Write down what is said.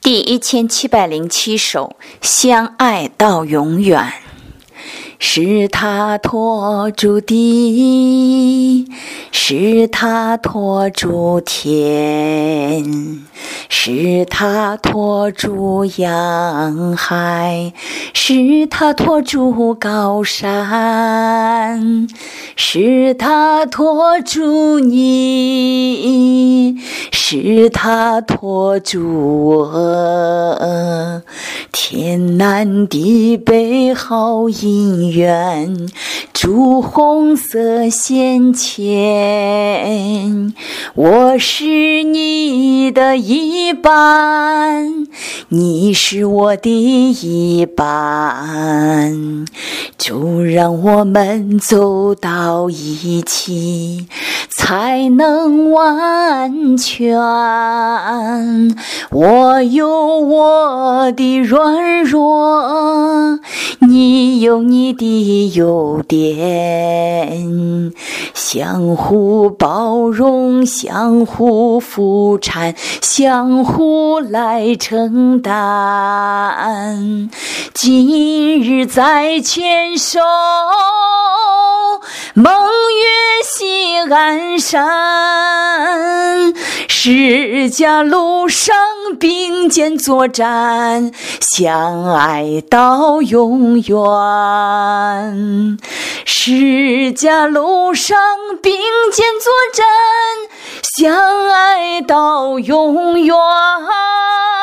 第1707首，相爱到永远。是他托住地，是他托住天，是他托住洋海，是他托住高山，是他托住你，是他托住我。天南地北好姻缘，朱红色线牵。我是你的一半，你是我的一半，就让我们走到一起，才能完全。我有我的软弱，你有你的优点，相互包容，相互扶搀，相互来承担。今日再牵手，梦越西安山，释迦路上并肩作战，相爱到永远。释迦路上并肩作战，相爱到永远。